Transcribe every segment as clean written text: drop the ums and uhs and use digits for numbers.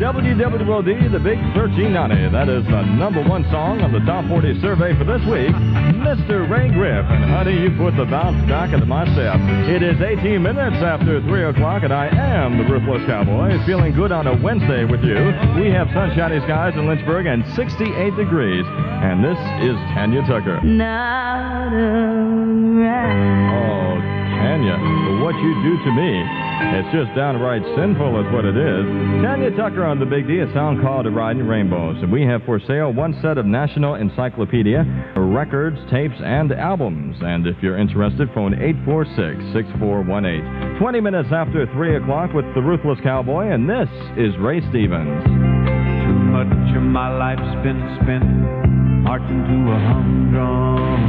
WWOD, the Big 1390. That is the number one song on the Top 40 survey for this week. Mr. Ray Griff. And honey, you put the bounce back into my step. It is 18 minutes after 3 o'clock, and I am the Ruthless Cowboy, feeling good on a Wednesday with you. We have sunshiny skies in Lynchburg and 68 degrees. And this is Tanya Tucker. Not around. Oh, Tanya, for what you do to me. It's just downright sinful is what it is. Tanya Tucker on the Big D, a song called Riding Rainbows. And we have for sale one set of National Encyclopedia, records, tapes, and albums. And if you're interested, phone 846-6418. 20 minutes after 3 o'clock with the Ruthless Cowboy, and this is Ray Stevens. Too much of my life's been spent marching to a humdrum.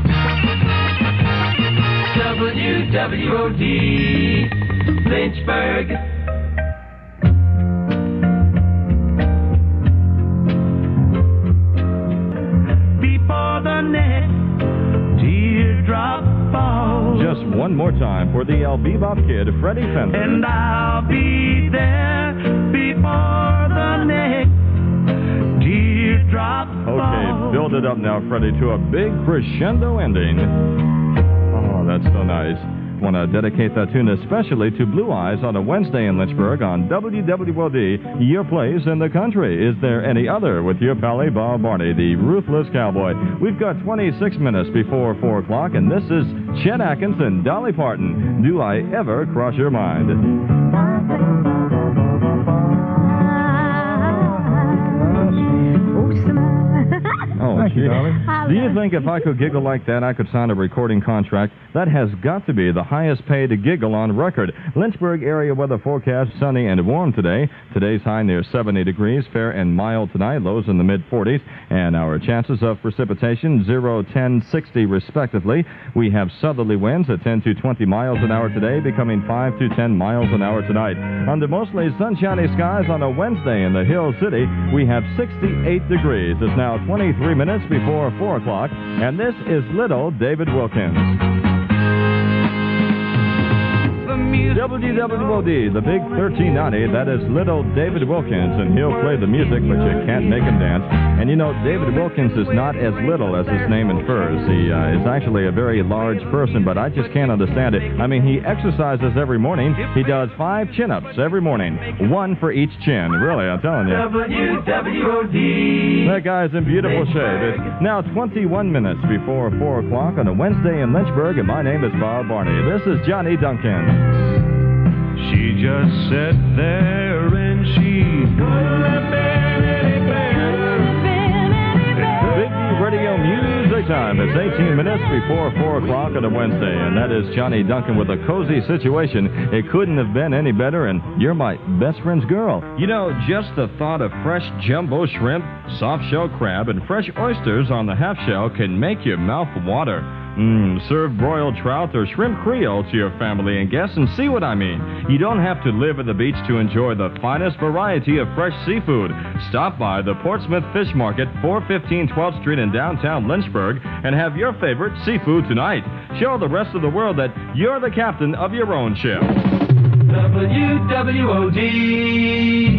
WWOD, Lynchburg. Before the next teardrop falls. Just one more time for the El Bebop Kid, Freddie Fender. And I'll be there before the next teardrop falls. Okay, build it up now, Freddie, to a big crescendo ending. Oh, that's so nice. Want to dedicate that tune especially to Blue Eyes on a Wednesday in Lynchburg on WWOD, your place in the country. Is there any other with your pally Bob Barney, the Ruthless Cowboy? We've got 26 minutes before 4 o'clock, and this is Chet Atkins and Dolly Parton. Do I ever cross your mind? Oh, Thank you, darling. Do you think if I could giggle like that, I could sign a recording contract? That has got to be the highest paid giggle on record. Lynchburg area weather forecast, sunny and warm today. Today's high near 70 degrees, fair and mild tonight, lows in the mid-40s. And our chances of precipitation, 0, 10, 60 respectively. We have southerly winds at 10 to 20 miles an hour today, becoming 5 to 10 miles an hour tonight. Under mostly sunshiny skies on a Wednesday in the Hill City, we have 68 degrees. It's now 23 minutes before 4 o'clock, and this is Little David Wilkins. WWOD, the Big 1390, that is Little David Wilkins, and he'll play the music, but you can't make him dance. And you know, David Wilkins is not as little as his name infers. He is actually a very large person, but I just can't understand it. I mean, he exercises every morning. He does 5 chin-ups every morning, 1 for each chin. Really, I'm telling you. WWOD. That guy's in beautiful shape. It's now 21 minutes before 4 o'clock on a Wednesday in Lynchburg, and my name is Bob Barney. This is Johnny Duncan. She just sat there and she Big D Radio Music Time. It's 18 minutes before 4 o'clock on a Wednesday, and that is Johnny Duncan with a cozy situation. It couldn't have been any better, and you're my best friend's girl. You know, just the thought of fresh jumbo shrimp, soft-shell crab, and fresh oysters on the half-shell can make your mouth water. Serve broiled trout or shrimp creole to your family and guests, and see what I mean. You don't have to live at the beach to enjoy the finest variety of fresh seafood. Stop by the Portsmouth Fish Market, 415 12th Street in downtown Lynchburg, and have your favorite seafood tonight. Show the rest of the world that you're the captain of your own ship. WWOD.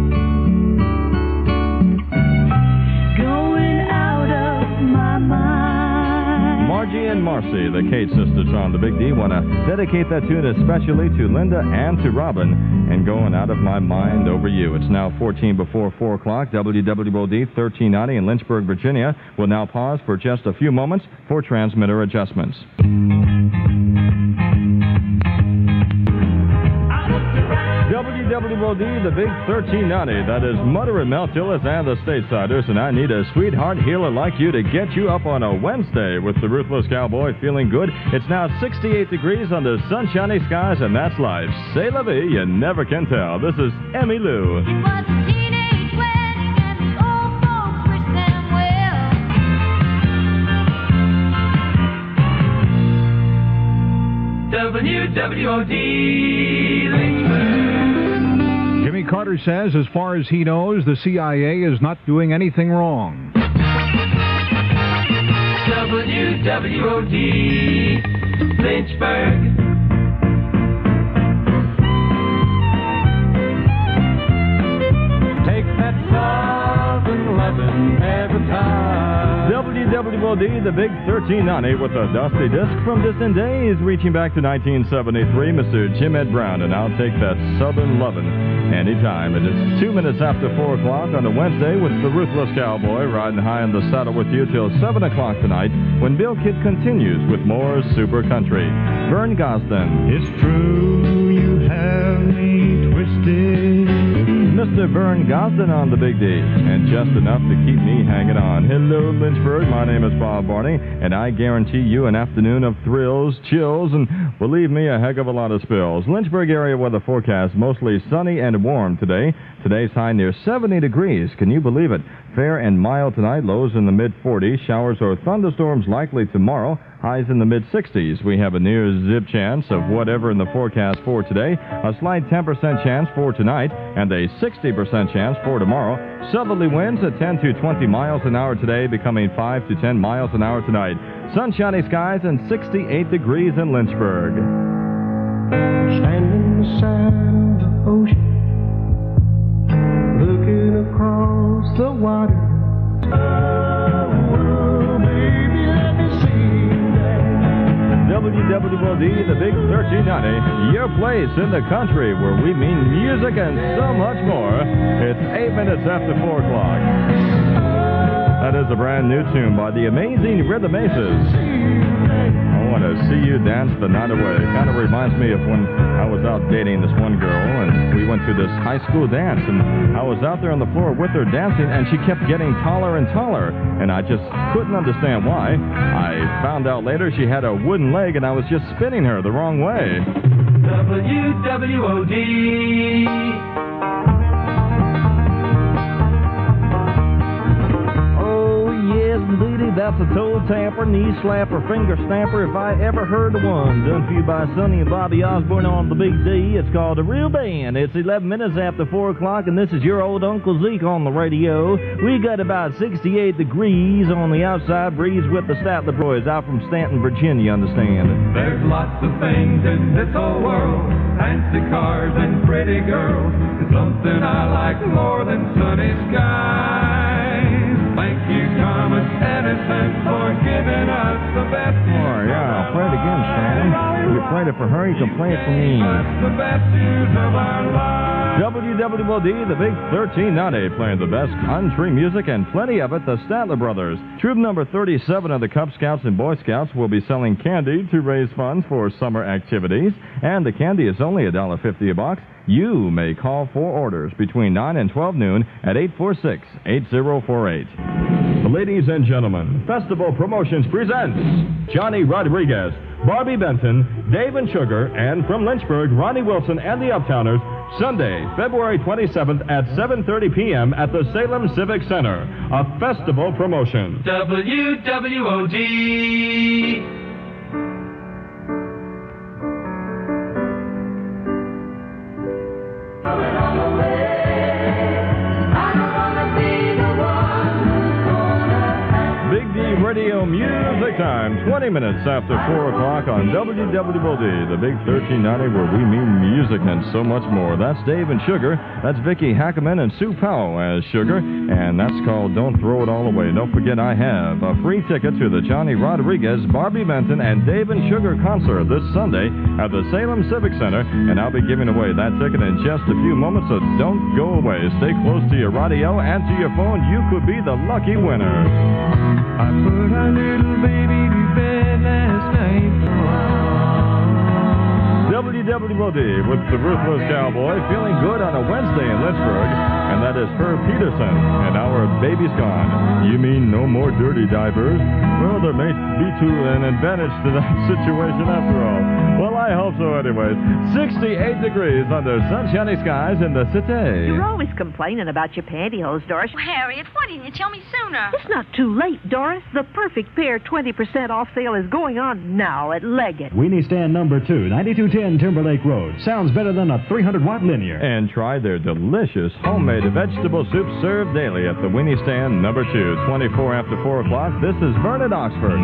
Margie and Marcy, the Kate sisters on the Big D, want to dedicate that tune especially to Linda and to Robin, and Going Out of My Mind Over You. It's now 14 before 4 o'clock. WWOD 1390 in Lynchburg, Virginia. We'll now pause for just a few moments for transmitter adjustments. WWOD, the Big 1390. That is Mutter and Mel Tillis and the Statesiders, and I need a sweetheart healer like you to get you up on a Wednesday with the Ruthless Cowboy feeling good. It's now 68 degrees under sunshiny skies, and that's life. C'est la vie, you never can tell. This is Emmy Lou. It was a teenage wedding and the old folks wished them well. WWOD Lynchburg. Jimmy Carter says, as far as he knows, the CIA is not doing anything wrong. WWOD Lynchburg. WWOD, the Big 1390, with a dusty disc from distant days, reaching back to 1973, Mr. Jim Ed Brown, and I'll take that Southern lovin' anytime. It is 2 minutes after 4 o'clock on a Wednesday with the Ruthless Cowboy riding high in the saddle with you till 7 o'clock tonight when Bill Kidd continues with more Super Country. Vern Gosden. It's true you have me twisted. Mr. Vern Gosden on the Big D, and just enough to keep me hanging on. Hello, Lynchburg. My name is Bob Barney, and I guarantee you an afternoon of thrills, chills, and believe me, a heck of a lot of spills. Lynchburg area weather forecast mostly sunny and warm today. Today's high near 70 degrees. Can you believe it? Fair and mild tonight, lows in the mid-40s. Showers or thunderstorms likely tomorrow. Highs in the mid-60s. We have a near zip chance of whatever in the forecast for today, a slight 10% chance for tonight, and a 60% chance for tomorrow. Southerly winds at 10 to 20 miles an hour today, becoming 5 to 10 miles an hour tonight. Sunshiny skies and 68 degrees in Lynchburg. Standing beside the ocean, looking across the water. WWOD, the Big 1390, your place in the country where we mean music and so much more. It's 8 minutes after 4 o'clock. That is a brand new tune by the amazing Rhythm Aces. I want to see you dance the night away. Kind of reminds me of when I was out dating this one girl, and we went to this high school dance, and I was out there on the floor with her dancing, and she kept getting taller and taller, and I just couldn't understand why. I found out later she had a wooden leg, and I was just spinning her the wrong way. WWOD. Indeedy, that's a toe tapper, knee slapper, finger stamper, if I ever heard of one. Done for you by Sonny and Bobby Osborne on the Big D. It's called A Real Band. It's 11 minutes after 4 o'clock, and this is your old Uncle Zeke on the radio. We got about 68 degrees on the outside breeze with the Statler boys out from Stanton, Virginia, you understand? There's lots of things in this whole world, fancy cars and pretty girls, and something I like more than sunny skies. Thank you, Thomas Edison, for giving us the best. Oh, yeah, play it again, Sam. You played it for her, you can play it for me. The best years of our lives. WWOD, the Big 1390, playing the best country music and plenty of it, the Statler Brothers. Troop number 37 of the Cub Scouts and Boy Scouts will be selling candy to raise funds for summer activities, and the candy is only $1.50 a box. You may call for orders between 9 and 12 noon at 846-8048. Ladies and gentlemen, Festival Promotions presents Johnny Rodriguez, Barbie Benton, Dave and Sugar, and from Lynchburg, Ronnie Wilson and the Uptowners, Sunday, February 27th at 7:30 p.m. at the Salem Civic Center. A festival promotion. WWOD. Big D Radio Music Time, 20 minutes after 4 o'clock on WWOD, the Big 1390, where we mean music and so much more. That's Dave and Sugar. That's Vicky Hackerman and Sue Powell as Sugar, and that's called Don't Throw It All Away. Don't forget, I have a free ticket to the Johnny Rodriguez, Barbie Benton, and Dave and Sugar concert this Sunday at the Salem Civic Center, and I'll be giving away that ticket in just a few moments, so don't go away. Stay close to your radio and to your phone. You could be the lucky winner. I put our little baby to bed last night. WWOD with the Ruthless Cowboy, feeling good on a Wednesday in Lynchburg, and that is Herb Peterson, and our baby's gone. You mean no more dirty diapers? Well, there may be an advantage to that situation after all. Well, I hope so anyways. 68 degrees under sunshiny skies in the city. You're always complaining about your pantyhose, Doris. Oh, Harriet, why didn't you tell me sooner? It's not too late, Doris. The perfect pair 20% off sale is going on now at Leggett. Weenie stand number 2, 9210 Timberlake Road. Sounds better than a 300-watt linear. And try their delicious homemade vegetable soup served daily at the Weenie Stand number 2, 24 after 4 o'clock. This is Vernon Oxford.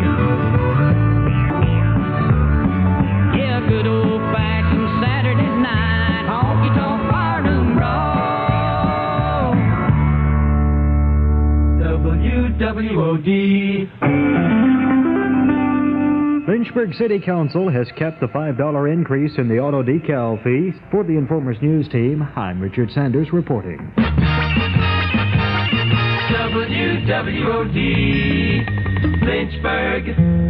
Yeah, good old-fashioned Saturday night, honky-tonk bar room brawl. WDWOD. Lynchburg City Council has kept the $5 increase in the auto decal fee. For the Informers News Team, I'm Richard Sanders reporting. WWOD, Lynchburg.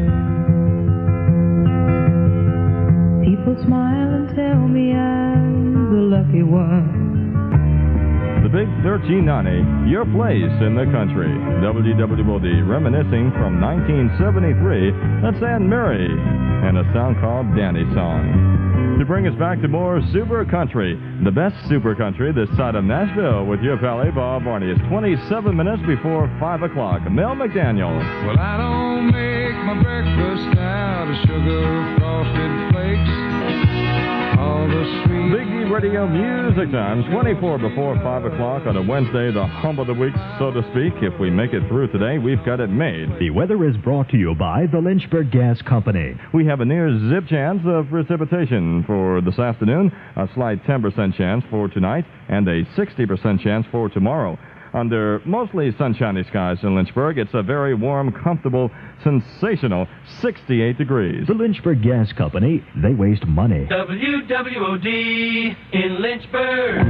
People smile and tell me I'm the lucky one. The Big 1390, your place in the country. WWOD, reminiscing from 1973. That's Anne Murray and a song called Danny Song. To bring us back to more super country, the best super country this side of Nashville with your pally Bob Varney. It's 27 minutes before 5 o'clock. Mel McDaniel. Well, I don't make my breakfast out of sugar frosted flakes. All the sweet Big D Radio Music Time, 24 before 5 o'clock on a Wednesday, the hump of the week, so to speak. If we make it through today, we've got it made. The weather is brought to you by the Lynchburg Gas Company. We have a near zip chance of precipitation for this afternoon, a slight 10% chance for tonight, and a 60% chance for tomorrow. Under mostly sunshiny skies in Lynchburg, it's a very warm, comfortable, sensational 68 degrees. The Lynchburg Gas Company, they waste money. WWOD in Lynchburg.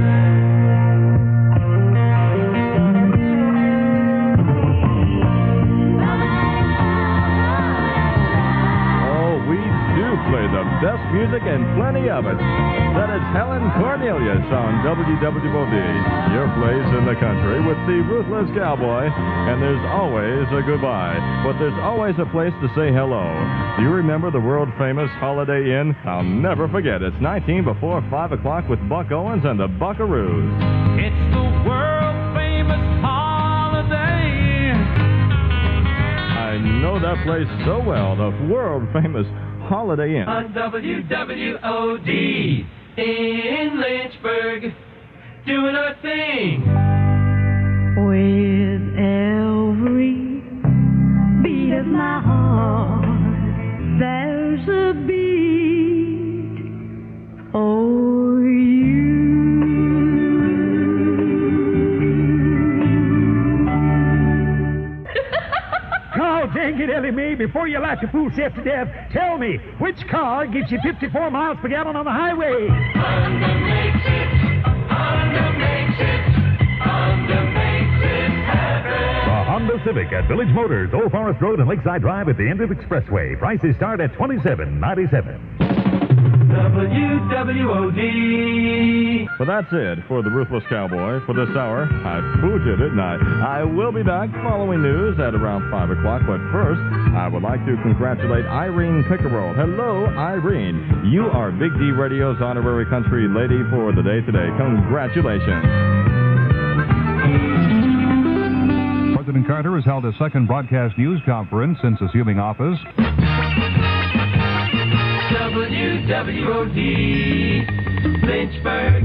Play the best music and plenty of it. That is Helen Cornelius on WWOD, your place in the country with the Ruthless Cowboy. And there's always a goodbye, but there's always a place to say hello. Do you remember the world-famous Holiday Inn? I'll never forget. It's 19 before 5 o'clock with Buck Owens and the Buckaroos. It's the world-famous Holiday. I know that place so well, the world-famous Holiday Inn. On WWOD in Lynchburg, doing our thing. With every beat of my heart, there's a beat for you. Oh, dang it, Ellie Mae, before you laugh your fool self to death, tell me, which car gives you 54 miles per gallon on the highway? Honda makes it happen. The Honda Civic at Village Motors, Old Forest Road and Lakeside Drive at the end of the Expressway. Prices start at $27.97. WWOD. Well, that's it for the Ruthless Cowboy for this hour. I booted it, and I will be back following news at around 5 o'clock. But first, I would like to congratulate Irene Pickerel. Hello, Irene. You are Big D Radio's honorary country lady for the day today. Congratulations. President Carter has held a second broadcast news conference since assuming office. WWOD, Lynchburg.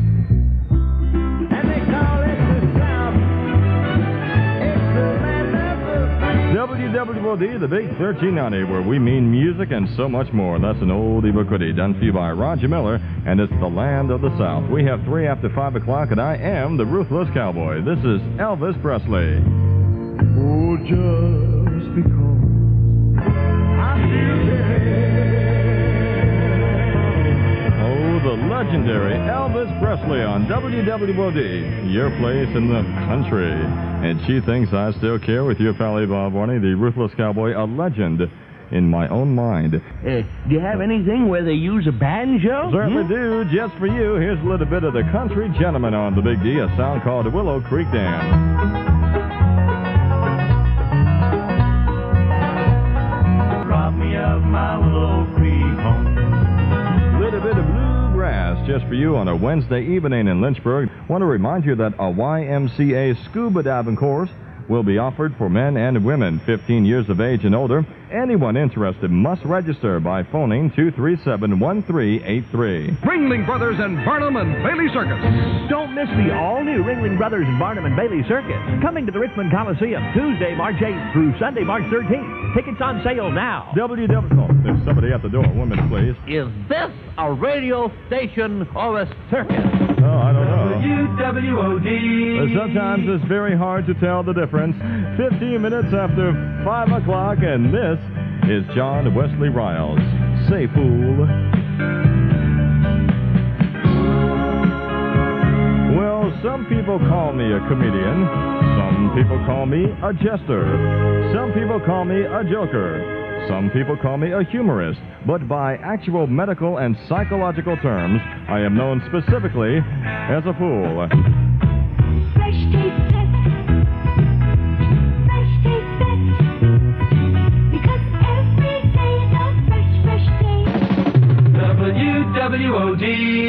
And they call it the South. It's the land of the free. WWOD, the Big 1390, where we mean music and so much more. That's an oldie but goodie, done for you by Roger Miller, and it's the land of the South. We have 3 after 5 o'clock, and I am the Ruthless Cowboy. This is Elvis Presley. Oh, just because I feel The legendary Elvis Presley on WWOD, your place in the country. And she thinks I still care with your pally Bob Warney, the Ruthless Cowboy, a legend in my own mind. Do you have anything where they use a banjo? Certainly do. Just for you, here's a little bit of the Country Gentleman on the Big D, a sound called Willow Creek Dam. rob me of my Willow Creek home. Little bit of bluegrass just for you on a Wednesday evening in Lynchburg. Want to remind you that a YMCA scuba diving course will be offered for men and women 15 years of age and older. Anyone interested must register by phoning 237-1383. Ringling Brothers and Barnum and Bailey Circus. Don't miss the all-new Ringling Brothers and Barnum and Bailey Circus, coming to the Richmond Coliseum Tuesday, March 8th through Sunday, March 13th. Tickets on sale now. There's somebody at the door. 1 minute, please. Is this a radio station or a circus? Oh, I don't know. WWOD. Sometimes it's very hard to tell the difference. 15 minutes after 5 o'clock, and this is John Wesley Riles. Say, fool. Well, some people call me a comedian. Some people call me a jester. Some people call me a joker. Some people call me a humorist, but by actual medical and psychological terms, I am known specifically as a fool. Fresh taste best. Fresh taste best. Because every day's a fresh day. WWOD.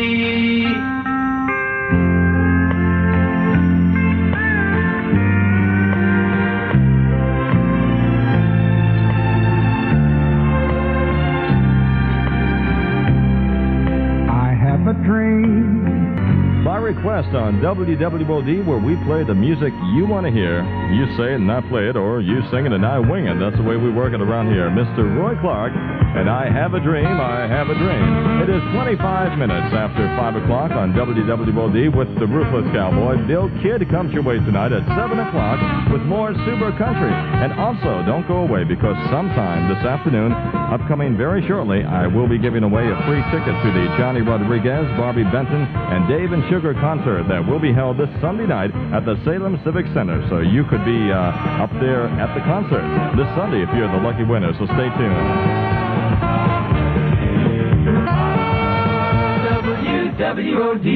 A dream. By request on WWOD, where we play the music you want to hear. You say it and I play it, or you sing it and I wing it. That's the way we work it around here. Mr. Roy Clark and I Have a Dream, I Have a Dream. It is 25 minutes after 5 o'clock on WWOD with the Ruthless Cowboy. Bill Kidd comes your way tonight at 7 o'clock with more Super Country. And also, don't go away, because sometime this afternoon, upcoming very shortly, I will be giving away a free ticket to the Johnny Rodriguez, Barbie Benton, and Dave and Sugar concert that will be held this Sunday night at the Salem Civic Center. So you could be up there at the concert this Sunday if you're the lucky winner. So stay tuned. WWOD.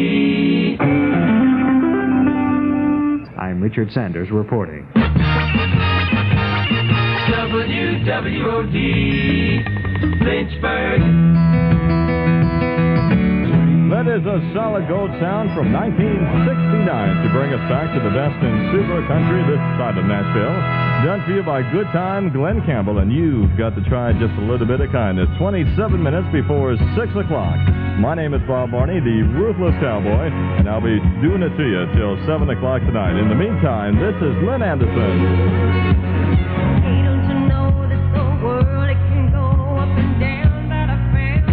I'm Richard Sanders reporting. WWOD. Lynchburg. That is a solid gold sound from 1969 to bring us back to the best in Super Country this side of Nashville. Done for you by Good Time Glenn Campbell, and you've got to try just a little bit of kindness. 27 minutes before 6 o'clock. My name is Bob Barney, the Ruthless Cowboy, and I'll be doing it to you till 7 o'clock tonight. In the meantime, this is Lynn Anderson. Hey, don't you know this old world, it can go up and down, but I found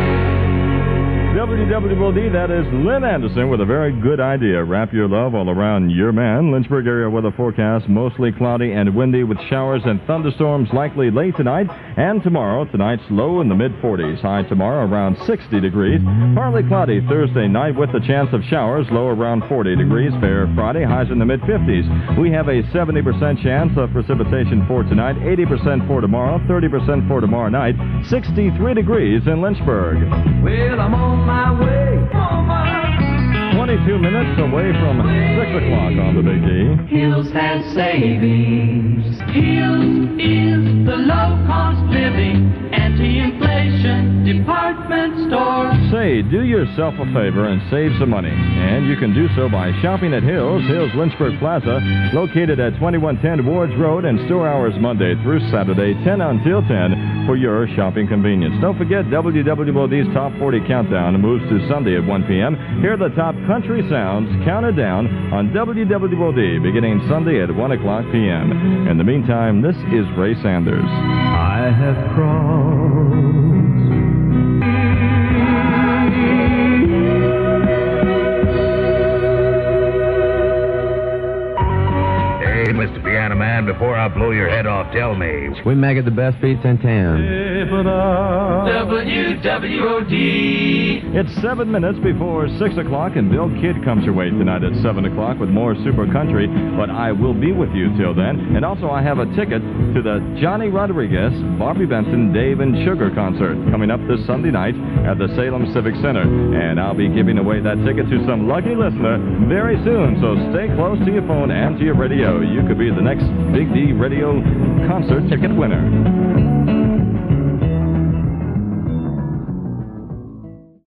WWOD, that is Lynn Anderson with a very good idea. Wrap your love all around your man. Lynchburg area weather forecast, mostly cloudy and windy with showers and thunderstorms likely late tonight and tomorrow. Tonight's low in the mid-40s. High tomorrow around 60 degrees. Partly cloudy Thursday night with a chance of showers, low around 40 degrees. Fair Friday, highs in the mid-50s. We have a 70% chance of precipitation for tonight, 80% for tomorrow, 30% for tomorrow night, 63 degrees in Lynchburg. Well, I'm on my way. 22 minutes away from 6 o'clock on the Big D. Hills has savings. Hills is the low-cost living, anti-inflation department store. Say, do yourself a favor and save some money. And you can do so by shopping at Hills Lynchburg Plaza, located at 2110 Wards Road, and store hours Monday through Saturday, 10 until 10, for your shopping convenience. Don't forget, WWOD's Top 40 Countdown moves to Sunday at 1 p.m. Hear the top country sounds counted down on WWOD beginning Sunday at 1 o'clock p.m. In the meantime, this is Ray Sanders. I have crossed. Hey, Mr. Piano Man, before I blow your head off, tell me. We make it the best beats in town. WWOD. It's 7 minutes before 6 o'clock, and Bill Kidd comes your way tonight at 7 o'clock with more Super Country, but I will be with you till then. And also, I have a ticket to the Johnny Rodriguez, Barbie Benton, Dave and Sugar concert coming up this Sunday night at the Salem Civic Center. And I'll be giving away that ticket to some lucky listener very soon, so stay close to your phone and to your radio. You could be the next Big D Radio concert ticket winner.